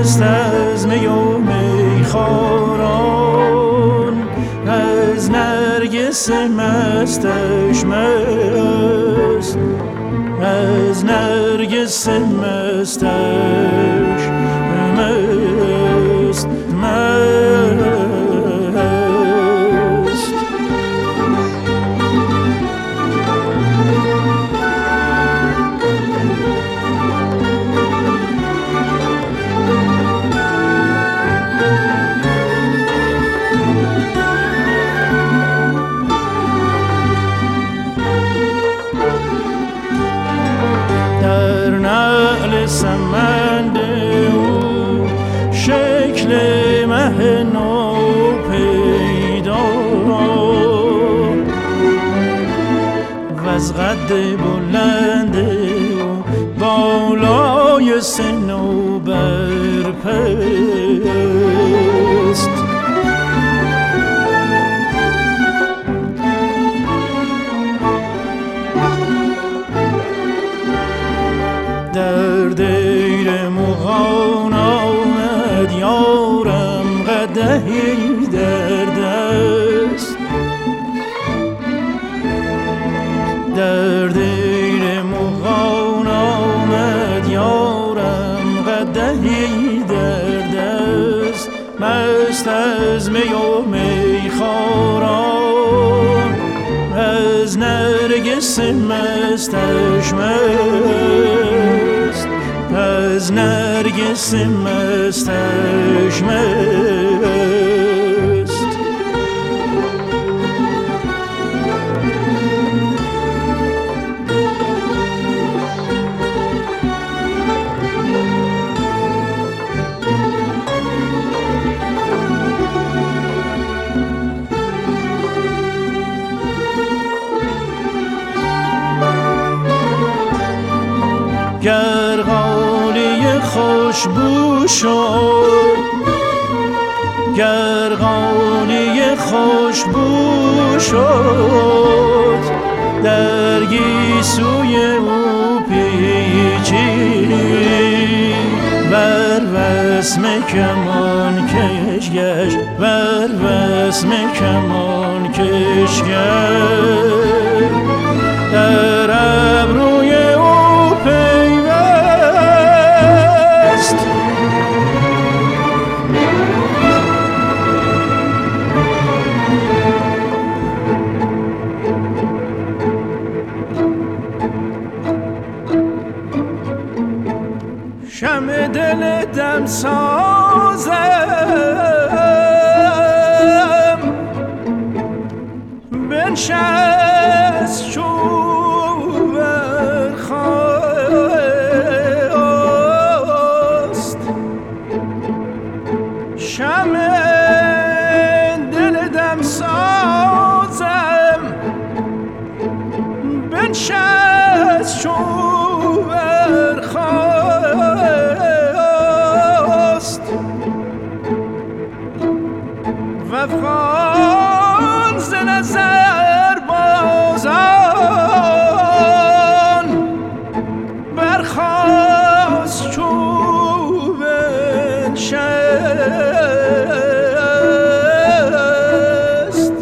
مست از می و میخواران، از نرگس مستش مست، از نرگس مستش مست مست. سمند او شکل مه نو پیدا و از قد بلند او بالای سن و برپست، در دیر مغان آمد یارم قدحی در دست، در دیر مغان آمد یارم قدحی در دست، مست از می و میخواران، از نرگس مستش مست، از نرگس مستش مست. گر غالیه خوشبو شد، گر غالیه خوشبو شد، در گیسوی او پیچید، بر وسم کمان کش گشت، بر وسم کمان کش گشت، در ابروی او پیوست. شمع دل دم سازم بنشست چو برخاست، شمع دل دم سازم بنشست چو برخاست، و افغان ز نظر بازان برخاست چو بنشست.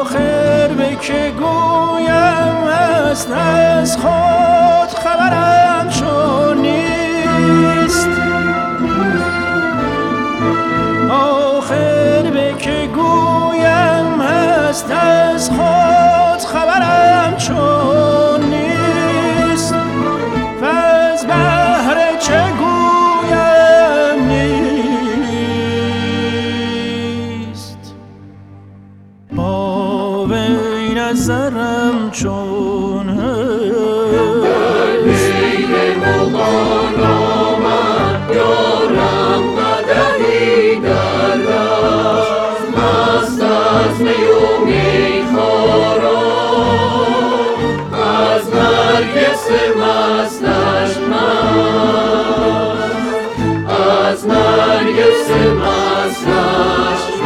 از خود خبرم از نرگس مست